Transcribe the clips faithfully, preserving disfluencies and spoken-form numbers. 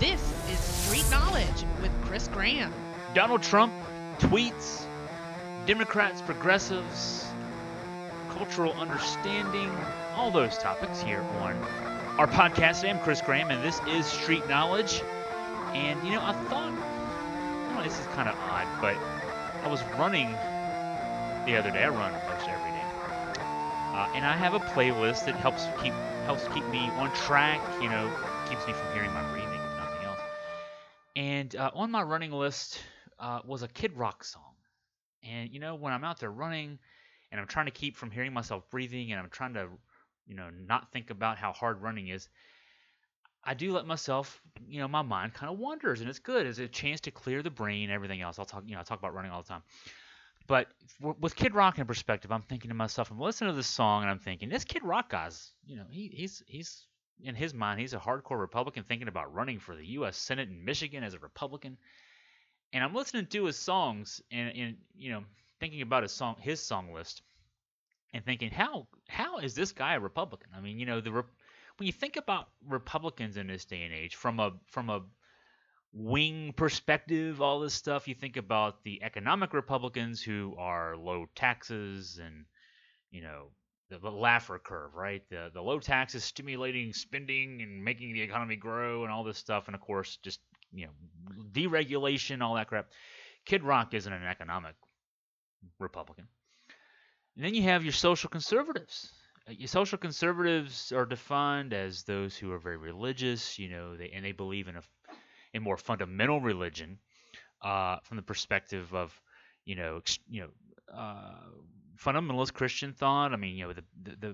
This is Street Knowledge with Chris Graham. Donald Trump, tweets, Democrats, progressives, cultural understanding, all those topics here on our podcast. I'm Chris Graham, and this is Street Knowledge. And, you know, I thought, I know this is kind of odd, but I was running the other day. I run most every day. Uh, and I have a playlist that helps keep helps keep me on track, you know, keeps me from hearing my breathing, if nothing else. And uh, on my running list uh, was a Kid Rock song. And, you know, when I'm out there running and I'm trying to keep from hearing myself breathing and I'm trying to, you know, not think about how hard running is, I do let myself, you know, my mind kind of wanders, and it's good. It's a chance to clear the brain, everything else. I'll talk, you know, I talk about running all the time. But w- with Kid Rock in perspective, I'm thinking to myself, I'm listening to this song, and I'm thinking, this Kid Rock guy's, you know, he, he's he's in his mind, he's a hardcore Republican thinking about running for the U S Senate in Michigan as a Republican. And I'm listening to his songs, and, and you know, thinking about his song, his song list, and thinking, how how is this guy a Republican? I mean, you know, the when you think about Republicans in this day and age, from a from a wing perspective, all this stuff, you think about the economic Republicans who are low taxes and, you know, the, the Laffer curve, right? The the low taxes stimulating spending and making the economy grow and all this stuff, and of course, just, you know, deregulation, all that crap. Kid Rock isn't an economic Republican. And then you have your social conservatives. Uh, Your social conservatives are defined as those who are very religious, you know, they and they believe in a, a more fundamental religion, uh, from the perspective of, you know, ex, you know, uh, fundamentalist Christian thought. I mean, you know, the the the,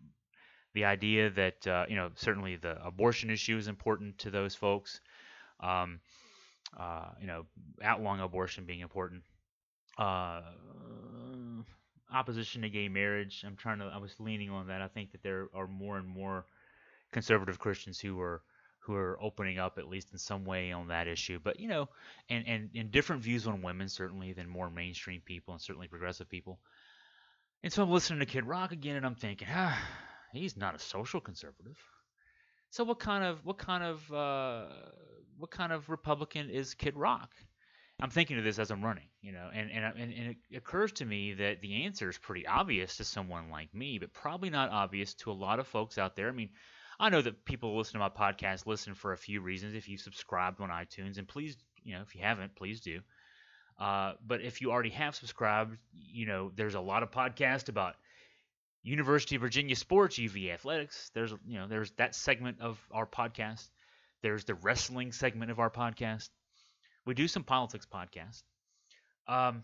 the idea that uh, you know, certainly the abortion issue is important to those folks. Um, uh, you know, outlawing abortion being important. Uh, Opposition to gay marriage. I'm trying to. I was leaning on that. I think that there are more and more conservative Christians who are who are opening up, at least in some way, on that issue. But, you know, and and, and different views on women certainly than more mainstream people and certainly progressive people. And so I'm listening to Kid Rock again, and I'm thinking, ah, he's not a social conservative. So what kind of what kind of uh, what kind of Republican is Kid Rock? I'm thinking of this as I'm running, you know, and and, and and it occurs to me that the answer is pretty obvious to someone like me, but probably not obvious to a lot of folks out there. I mean, I know that people who listen to my podcast listen for a few reasons. If you subscribed on iTunes, and please, you know, if you haven't, please do. Uh, but if you already have subscribed, you know, there's a lot of podcasts about University of Virginia sports, U V A athletics. There's, you know, there's that segment of our podcast. There's the wrestling segment of our podcast. We do some politics podcasts. Um,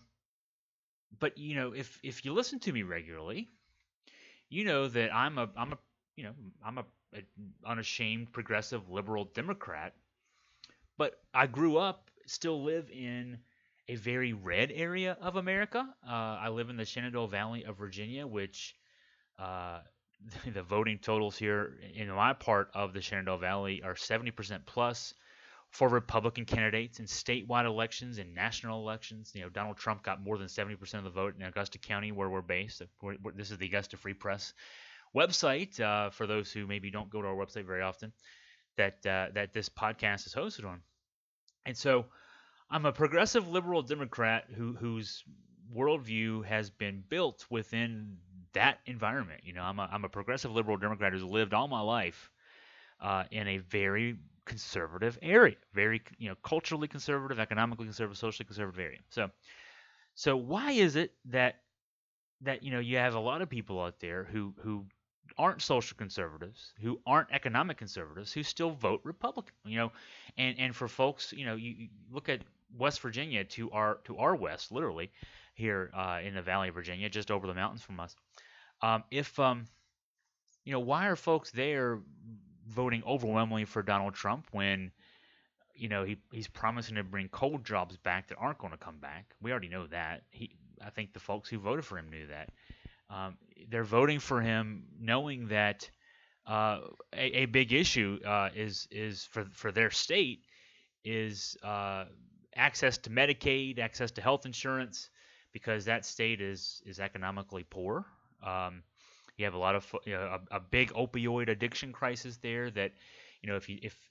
but you know, if if you listen to me regularly, you know that I'm a I'm a you know I'm a, a unashamed progressive liberal Democrat. But I grew up, still live in a very red area of America. Uh, I live in the Shenandoah Valley of Virginia, which uh, the voting totals here in my part of the Shenandoah Valley are seventy percent plus for Republican candidates in statewide elections and national elections. You know, Donald Trump got more than seventy percent of the vote in Augusta County, where we're based. We're, we're, this is the Augusta Free Press website, uh, for those who maybe don't go to our website very often, that uh, that this podcast is hosted on. And so I'm a progressive liberal Democrat who whose worldview has been built within that environment. You know, I'm a, I'm a progressive liberal Democrat who's lived all my life uh, in a very conservative area, very, you know, culturally conservative, economically conservative, socially conservative area. So, so why is it that that you know you have a lot of people out there who who aren't social conservatives, who aren't economic conservatives, who still vote Republican? You know, and and for folks, you know, you, you look at West Virginia to our to our west, literally here uh, in the Valley of Virginia, just over the mountains from us. Um, if um, you know, why are folks there voting overwhelmingly for Donald Trump when, you know, he he's promising to bring coal jobs back that aren't going to come back? We already know that. He, I think the folks who voted for him knew that. Um, they're voting for him knowing that uh, a, a big issue uh, is is for for their state is uh, access to Medicaid, access to health insurance, because that state is is economically poor. Um, you have a lot of, you know, a, a big opioid addiction crisis there that, you know, if you if if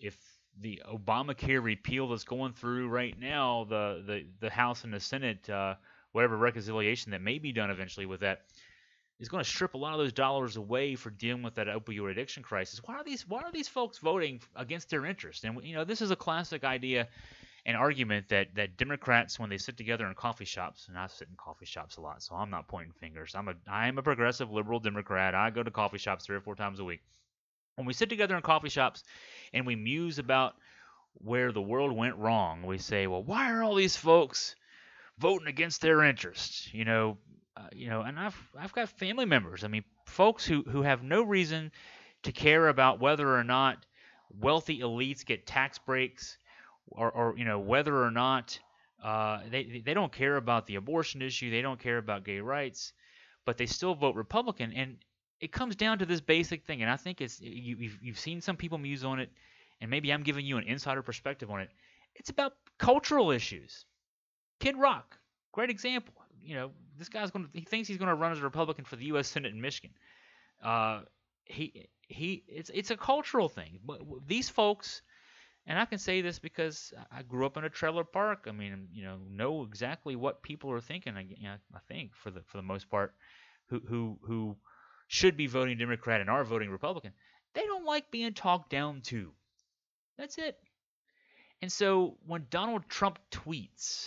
the Obamacare repeal that's going through right now, the the the House and the Senate, uh, whatever reconciliation that may be done eventually with that, is going to strip a lot of those dollars away for dealing with that opioid addiction crisis. Why are these Why are these folks voting against their interest? And you know, this is a classic idea and argument that that Democrats, when they sit together in coffee shops, and I sit in coffee shops a lot, so I'm not pointing fingers. I'm a I am a progressive liberal Democrat. I go to coffee shops three or four times a week. When we sit together in coffee shops and we muse about where the world went wrong, we say, well, why are all these folks voting against their interests? You know, uh, you know, and I've I've got family members. I mean, folks who who have no reason to care about whether or not wealthy elites get tax breaks, or, or you know, whether or not uh, they they don't care about the abortion issue, they don't care about gay rights, but they still vote Republican. And it comes down to this basic thing, and I think it's you, you've you've seen some people muse on it, and maybe I'm giving you an insider perspective on it. It's about cultural issues. Kid Rock, great example. You know, this guy's going to he thinks he's going to run as a Republican for the U S Senate in Michigan. Uh, he he it's it's a cultural thing. But these folks, and I can say this because I grew up in a trailer park. I mean, you know, know exactly what people are thinking. I, you know, I think for the for the most part, who who who should be voting Democrat and are voting Republican. They don't like being talked down to. That's it. And so when Donald Trump tweets,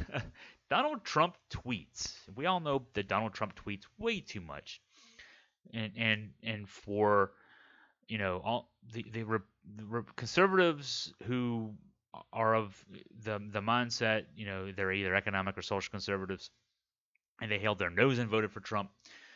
Donald Trump tweets. We all know that Donald Trump tweets way too much, and and and for you know all the the, the conservatives who are of the the mindset, you know, they're either economic or social conservatives, and they held their nose and voted for Trump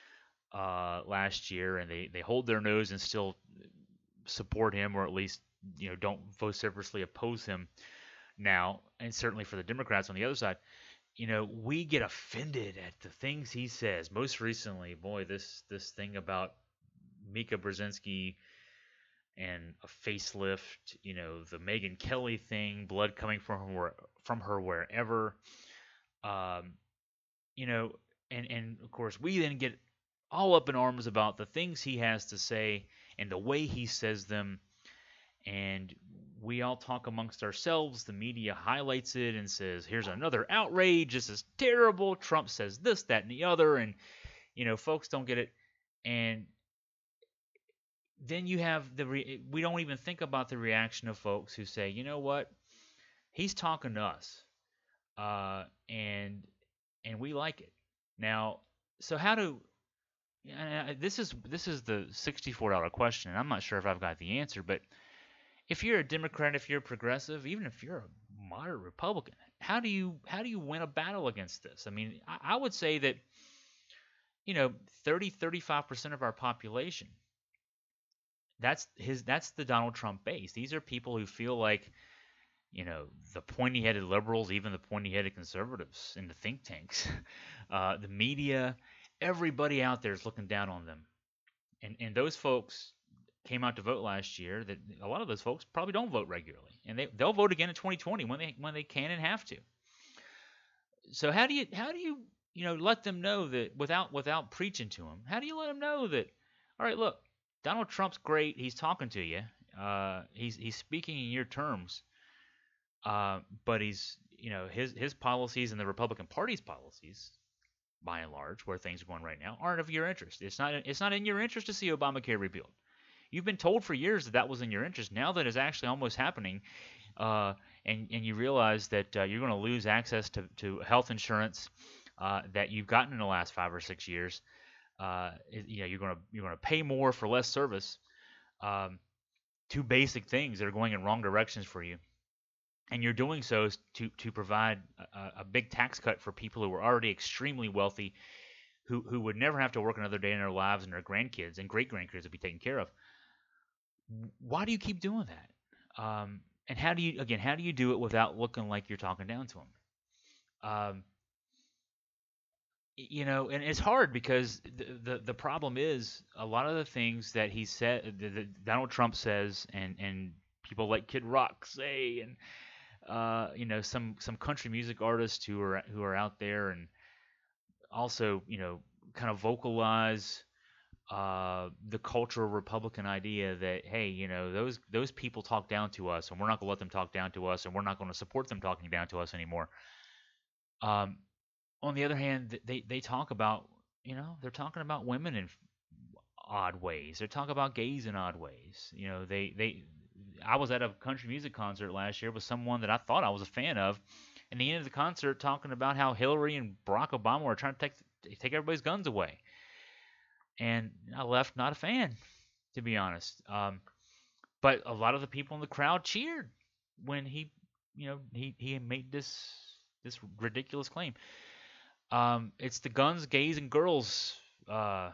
uh, last year, and they they hold their nose and still support him, or at least you know don't vociferously oppose him now. And certainly for the Democrats on the other side, you know, we get offended at the things he says. Most recently, boy, this this thing about Mika Brzezinski and a facelift, you know, the Megyn Kelly thing, blood coming from her from her wherever, um, you know, and and of course we then get all up in arms about the things he has to say and the way he says them. And we all talk amongst ourselves. The media highlights it and says, here's another outrage. This is terrible. Trump says this, that, and the other. And, you know, folks don't get it. And then you have the, re- we don't even think about the reaction of folks who say, you know what? He's talking to us. Uh, and, and we like it. Now, so how do, and this is, this is the sixty-four dollar question. And I'm not sure if I've got the answer, but if you're a Democrat, if you're a progressive, even if you're a moderate Republican, how do you how do you win a battle against this? I mean, I, I would say that, you know, thirty, thirty-five percent of our population, that's his that's the Donald Trump base. These are people who feel like, you know, the pointy-headed liberals, even the pointy-headed conservatives in the think tanks, uh, the media, everybody out there is looking down on them. And and those folks came out to vote last year. That a lot of those folks probably don't vote regularly, and they they'll vote again in twenty twenty when they when they can and have to. So how do you how do you you know let them know that without without preaching to them? How do you let them know that? All right, look, Donald Trump's great. He's talking to you. Uh, he's he's speaking in your terms. Uh, but he's you know his his policies and the Republican Party's policies, by and large, where things are going right now, aren't of your interest. It's not it's not in your interest to see Obamacare repealed. You've been told for years that that was in your interest. Now that it's actually almost happening, uh, and and you realize that uh, you're going to lose access to, to health insurance uh, that you've gotten in the last five or six years. Uh, you know, you're going to you're going to pay more for less service. Um, two basic things that are going in wrong directions for you, and you're doing so to to provide a, a big tax cut for people who are already extremely wealthy, who who would never have to work another day in their lives, and their grandkids and great grandkids would be taken care of. Why do you keep doing that? Um, and how do you, again, how do you do it without looking like you're talking down to them? Um, you know, and it's hard because the, the the problem is a lot of the things that he said, that Donald Trump says, and and people like Kid Rock say, and uh, you know, some some country music artists who are who are out there and also, you know, kind of vocalize uh, the cultural Republican idea that, hey, you know, those those people talk down to us, and we're not going to let them talk down to us, and we're not going to support them talking down to us anymore. Um, on the other hand, they they talk about, you know, they're talking about women in odd ways. They're talking about gays in odd ways. You know, they they. I was at a country music concert last year with someone that I thought I was a fan of, and the end of the concert talking about how Hillary and Barack Obama were trying to take take everybody's guns away, and I left not a fan, to be honest. Um, but a lot of the people in the crowd cheered when he, you know, he he made this this ridiculous claim. Um, it's the guns, gays, and girls uh,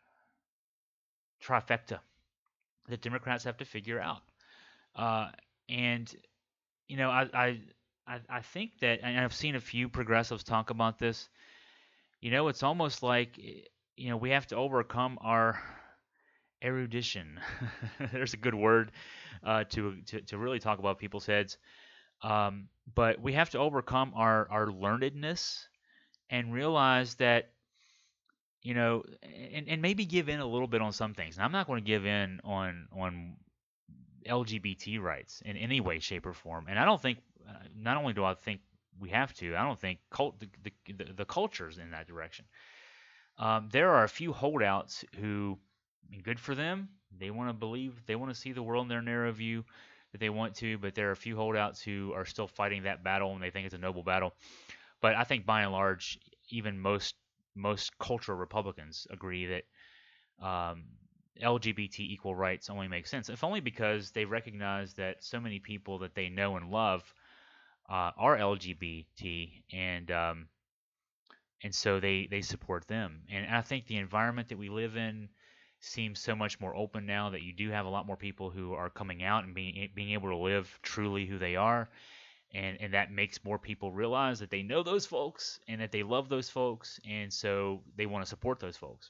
trifecta that Democrats have to figure out. Uh, and you know, I, I I I think that, and I've seen a few progressives talk about this. You know, it's almost like eh, you know we have to overcome our erudition. There's a good word uh, to, to to really talk about people's heads. Um, but we have to overcome our our learnedness and realize that, you know, and, and maybe give in a little bit on some things. And I'm not going to give in on on L G B T rights in any way, shape, or form. And I don't think, uh, not only do I think we have to, I don't think cult, the, the, the, the culture's in that direction. Um, there are a few holdouts who, and good for them, they want to believe, they want to see the world in their narrow view that they want to, but there are a few holdouts who are still fighting that battle and they think it's a noble battle. But I think by and large, even most most cultural Republicans agree that um, L G B T equal rights only make sense, if only because they recognize that so many people that they know and love uh, are L G B T, and um, and so they they support them. And I think the environment that we live in seems so much more open now that you do have a lot more people who are coming out and being being able to live truly who they are, and and that makes more people realize that they know those folks and that they love those folks, and so they want to support those folks.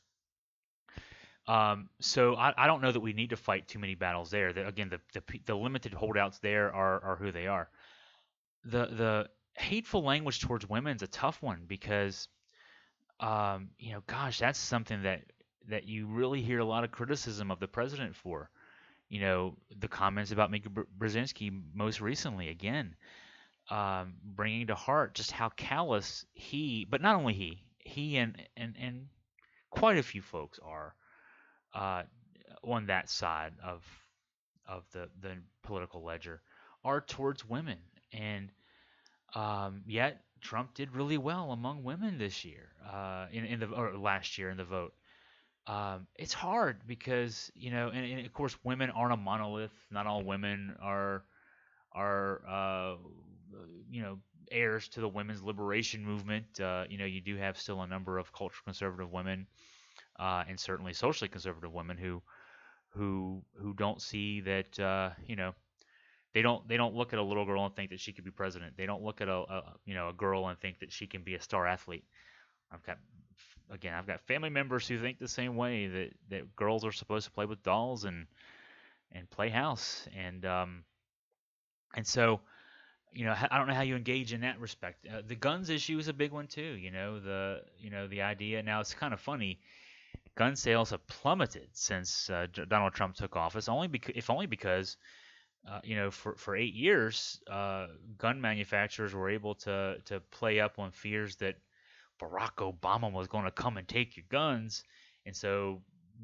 Um, so I, I don't know that we need to fight too many battles there. That again, the, the the limited holdouts there are are who they are. The the hateful language towards women is a tough one because um, you know, gosh, that's something that that you really hear a lot of criticism of the president for. You know, the comments about Mika Br- Brzezinski most recently, again, um, bringing to heart just how callous he, but not only he, he and and and quite a few folks are uh, on that side of of the the political ledger are towards women, and um, yet Trump did really well among women this year, uh, in in the or last year in the vote. Um, it's hard because, you know, and, and of course women aren't a monolith. Not all women are are uh, you know, heirs to the women's liberation movement. Uh, you know, you do have still a number of cultural conservative women, uh, and certainly socially conservative women who who who don't see that, uh, you know, they don't they don't look at a little girl and think that she could be president. They don't look at a, a you know, a girl and think that she can be a star athlete. I've got again I've got family members who think the same way, that that girls are supposed to play with dolls and and play house, and um and so, you know, I don't know how you engage in that respect. Uh, the guns issue is a big one too. You know, the you know the idea. Now it's kind of funny. Gun sales have plummeted since uh, Donald Trump took office. Only because, if only because, uh, you know, for for eight years, uh, gun manufacturers were able to to play up on fears that Barack Obama was going to come and take your guns, and so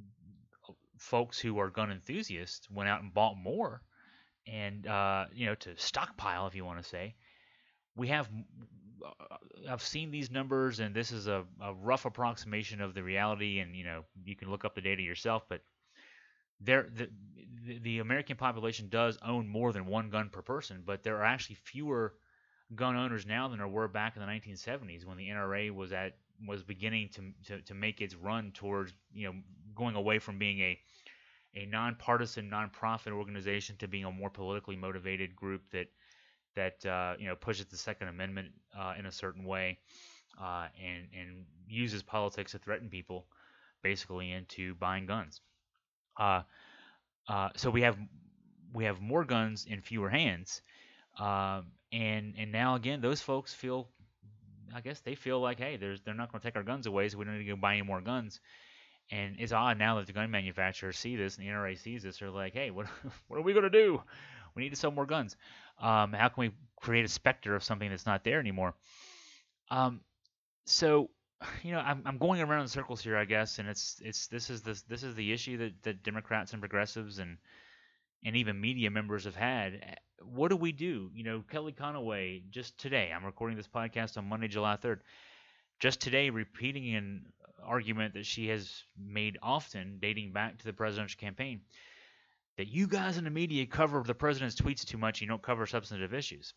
folks who are gun enthusiasts went out and bought more, and uh, you know, to stockpile, if you want to say. We have uh, I've seen these numbers, and this is a, a rough approximation of the reality, and you know, you can look up the data yourself, but there the, the the American population does own more than one gun per person, but there are actually fewer gun owners now than there were back in the nineteen seventies when the N R A was at was beginning to to, to make its run towards, you know, going away from being a a nonpartisan nonprofit organization to being a more politically motivated group that that uh, you know, pushes the Second Amendment uh, in a certain way, uh, and and uses politics to threaten people, basically, into buying guns. Uh, uh, so we have we have more guns in fewer hands, um, and and now again those folks feel, I guess they feel like, hey, there's they're not going to take our guns away, so we don't need to go buy any more guns. And it's odd now that the gun manufacturers see this and the N R A sees this. They're like, hey, what what are we gonna do? We need to sell more guns. Um, how can we create a specter of something that's not there anymore? Um, so, you know, I'm I'm going around in circles here, I guess, and it's it's this is the this is the issue that, that Democrats and progressives and and even media members have had. What do we do? You know, Kelly Conaway just today. I'm recording this podcast on Monday, July third. Just today, repeating an argument that she has made often, dating back to the presidential campaign, that you guys in the media cover the president's tweets too much. You don't cover substantive issues.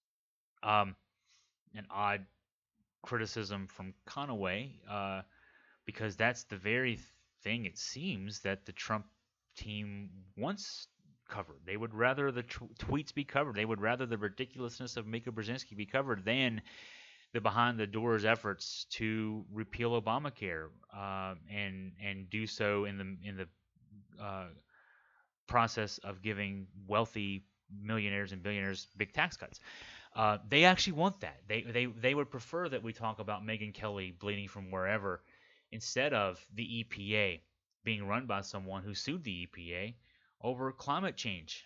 Um, an odd criticism from Conaway, uh, because that's the very thing it seems that the Trump team wants covered. They would rather the t- tweets be covered. They would rather the ridiculousness of Mika Brzezinski be covered than the behind the doors efforts to repeal Obamacare, uh, and and do so in the in the uh, process of giving wealthy millionaires and billionaires big tax cuts. Uh, they actually want that. They, they they would prefer that we talk about Megyn Kelly bleeding from wherever instead of the E P A being run by someone who sued the E P A over climate change.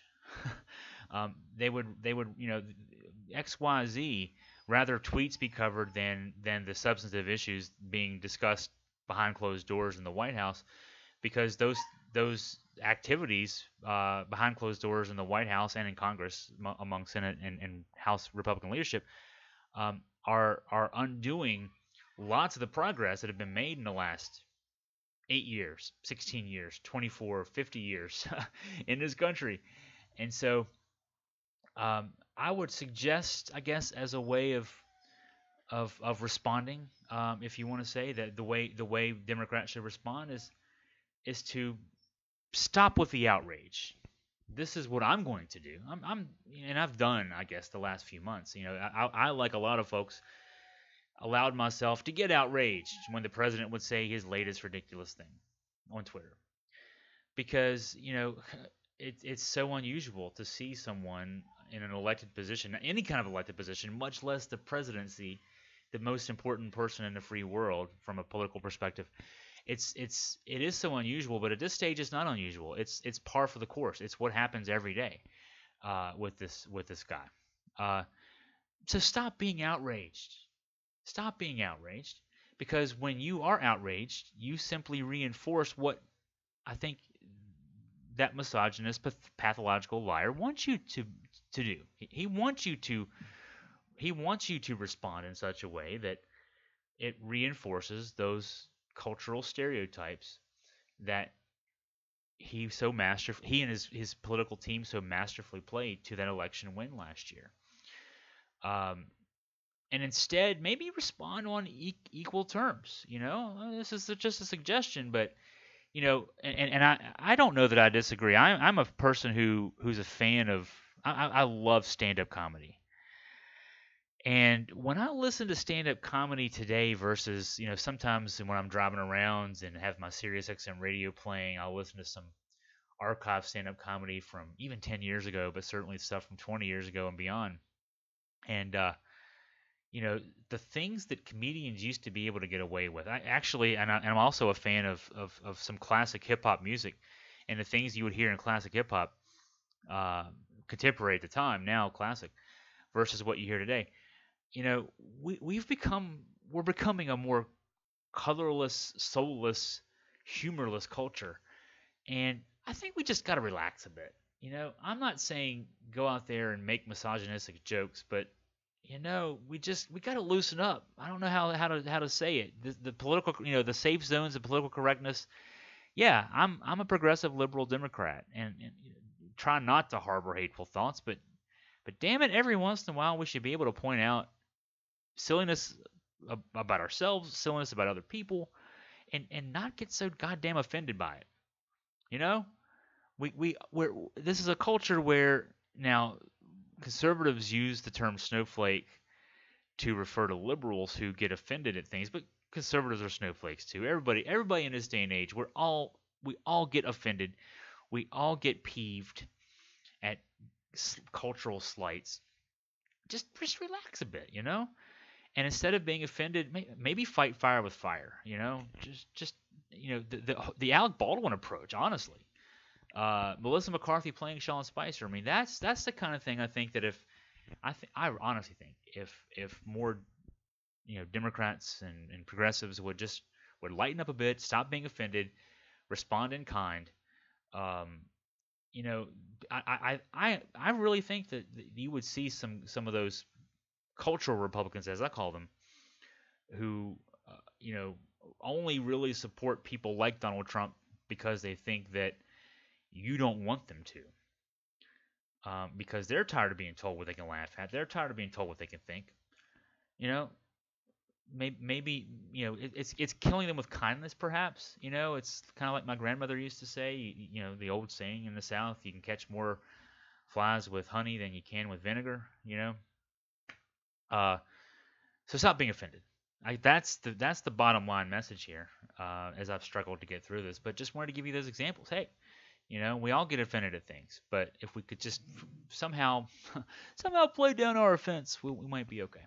um, they would they would you know X Y Z rather tweets be covered than than the substantive issues being discussed behind closed doors in the White House, because those those activities uh, behind closed doors in the White House and in Congress among Senate and, and House Republican leadership um, are are undoing lots of the progress that have been made in the last eight years, sixteen years, twenty-four, fifty years in this country. And so um, I would suggest, I guess, as a way of of of responding, um, if you want to say that the way the way Democrats should respond is is to stop with the outrage. This is what I'm going to do. I'm, I'm and I've done, I guess, the last few months. You know, I, I, like a lot of folks, allowed myself to get outraged when the president would say his latest ridiculous thing on Twitter, because you know, it, it's so unusual to see someone in an elected position, any kind of elected position, much less the presidency, the most important person in the free world from a political perspective. It's it's it is so unusual, but at this stage, it's not unusual. It's it's par for the course. It's what happens every day uh, with this with this guy. Uh, so stop being outraged. Stop being outraged, because when you are outraged, you simply reinforce what I think that misogynist, pathological liar wants you to to do. He, he wants you to he wants you to respond in such a way that it reinforces those cultural stereotypes that he so master he and his his political team so masterfully played to that election win last year. Um, and instead, maybe respond on e- equal terms. You know, this is just a suggestion, but you know, and, and I I don't know that I disagree. I'm I'm a person who who's a fan of I, I love stand-up comedy. And when I listen to stand-up comedy today versus, you know, sometimes when I'm driving around and have my Sirius X M radio playing, I'll listen to some archive stand-up comedy from even ten years ago, but certainly stuff from twenty years ago and beyond. And, uh, you know, the things that comedians used to be able to get away with. I actually, and, I, and I'm also a fan of, of, of some classic hip-hop music. And the things you would hear in classic hip-hop, uh, contemporary at the time, now classic, versus what you hear today. You know, we we've become we're becoming a more colorless, soulless, humorless culture, and I think we just got to relax a bit. You know, I'm not saying go out there and make misogynistic jokes, but you know, we just we got to loosen up. I don't know how how to how to say it. The, the political, you know, the safe zones of political correctness. Yeah, I'm I'm a progressive liberal Democrat, and, and you know, try not to harbor hateful thoughts, but but damn it, every once in a while we should be able to point out silliness about ourselves, silliness about other people, and and not get so goddamn offended by it. You know, we we we're this is a culture where now conservatives use the term snowflake to refer to liberals who get offended at things, but conservatives are snowflakes too. Everybody everybody in this day and age, we're all we all get offended, we all get peeved at cultural slights. Just just relax a bit, you know. And instead of being offended, maybe fight fire with fire. You know, just just you know, the the, the Alec Baldwin approach, honestly. Uh, Melissa McCarthy playing Sean Spicer. I mean, that's that's the kind of thing I think that if I think I honestly think if if more you know Democrats and, and progressives would just would lighten up a bit, stop being offended, respond in kind. Um, you know, I, I I I really think that you would see some some of those cultural Republicans, as I call them, who uh, you know only really support people like Donald Trump because they think that you don't want them to. Um, because they're tired of being told what they can laugh at. They're tired of being told what they can think. You know, maybe, maybe you know it, it's it's killing them with kindness. Perhaps you know it's kind of like my grandmother used to say. You, you know the old saying in the South: you can catch more flies with honey than you can with vinegar. You know, uh, so stop being offended. I, that's the that's the bottom line message here. Uh, as I've struggled to get through this, but just wanted to give you those examples. Hey, you know, we all get offended at things, but if we could just somehow somehow play down our offense, we, we might be okay.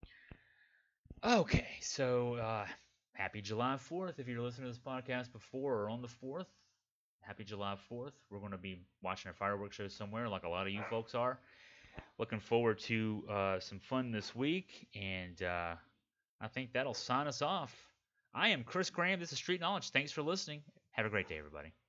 Okay, so uh, happy July fourth. If you're listening to this podcast before or on the fourth, happy July fourth. We're going to be watching a fireworks show somewhere, like a lot of you folks are. Looking forward to uh, some fun this week, and uh, I think that'll sign us off. I am Chris Graham. This is Street Knowledge. Thanks for listening. Have a great day, everybody.